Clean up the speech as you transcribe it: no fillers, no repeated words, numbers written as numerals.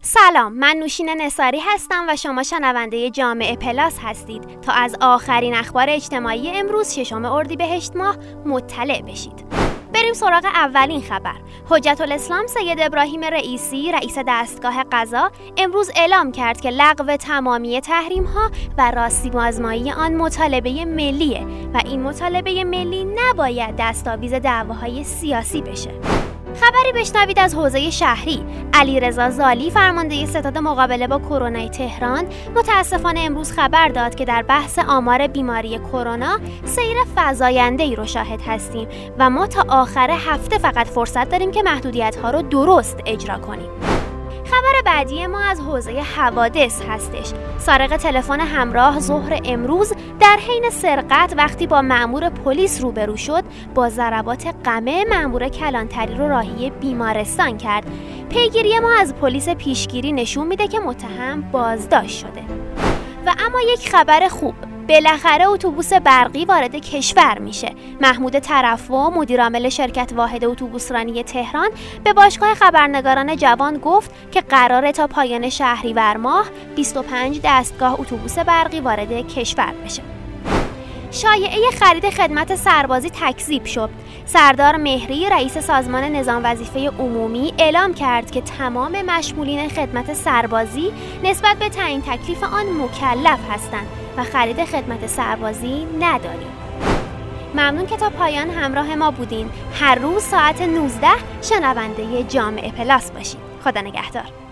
سلام، من نوشین نثاری هستم و شما شنونده جامعه پلاس هستید تا از آخرین اخبار اجتماعی امروز 6 اردیبهشت ماه مطلع بشید. بریم سراغ اولین خبر. حجت الاسلام سید ابراهیم رئیسی رئیس دستگاه قضا امروز اعلام کرد که لغو تمامی تحریم‌ها و راستی‌ب آزمایی آن مطالبه ملیه و این مطالبه ملی نباید دستاویز دعواهای سیاسی بشه. خبری بشنوید از حوزه شهری. علیرضا زالی فرمانده ستاد مقابله با کرونا تهران متاسفانه امروز خبر داد که در بحث آمار بیماری کرونا سیر فزاینده‌ای رو شاهد هستیم و ما تا آخر هفته فقط فرصت داریم که محدودیت‌ها رو درست اجرا کنیم. خبر بعدی ما از حوزه حوادث هستش. سارق تلفن همراه ظهر امروز در حین سرقت وقتی با مأمور پلیس روبرو شد با ضربات قمه مأمور کلانتری رو راهی بیمارستان کرد. پیگیری ما از پلیس پیشگیری نشون میده که متهم بازداشت شده. و اما یک خبر خوب، بالاخره اتوبوس برقی وارد کشور میشه. محمود ترفع مدیرعامل شرکت واحد اتوبوسرانی تهران به باشگاه خبرنگاران جوان گفت که قراره تا پایان شهریور ماه 25 دستگاه اتوبوس برقی وارد کشور بشه. شایعه خرید خدمت سربازی تکذیب شد. سردار مهری رئیس سازمان نظام وظیفه عمومی اعلام کرد که تمام مشمولین خدمت سربازی نسبت به تعیین تکلیف آن مکلف هستند و خرید خدمت سربازی نداریم. ممنون که تا پایان همراه ما بودین. هر روز ساعت 19 شنونده جامعه پلاس باشید. خدا نگهدار.